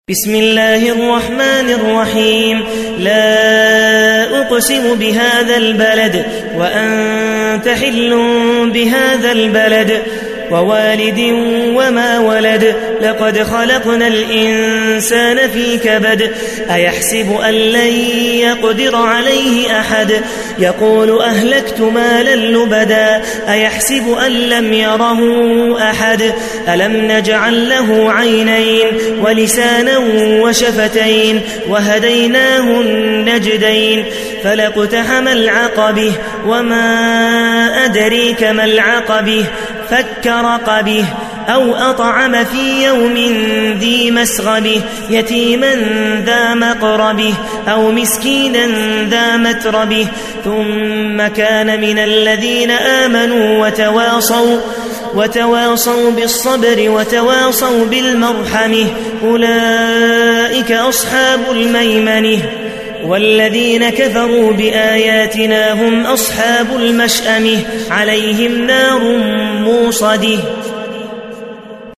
بسم الله الرحمن الرحيم. لا أقسم بهذا البلد وأنت حل بهذا البلد ووالد وما ولد. لقد خلقنا الإنسان في كبد. أيحسب أن لن يقدر عليه أحد. يقول أهلكت مالا لبدا. أيحسب أن لم يره أحد. ألم نجعل له عينين ولسانا وشفتين وهديناه النجدين. فلاقتحم العقبة وما أدريك ما العقبة. فك رقبه أو أطعم في يوم ذي مسغبه. يتيما ذا مقربه أو مسكينا ذا متربه. ثم كان من الذين آمنوا وتواصوا بالصبر وتواصوا بالمرحمة. أولئك أصحاب الميمنة. والذين كفروا بآياتنا هم أصحاب المشأمة. عليهم نار موصده.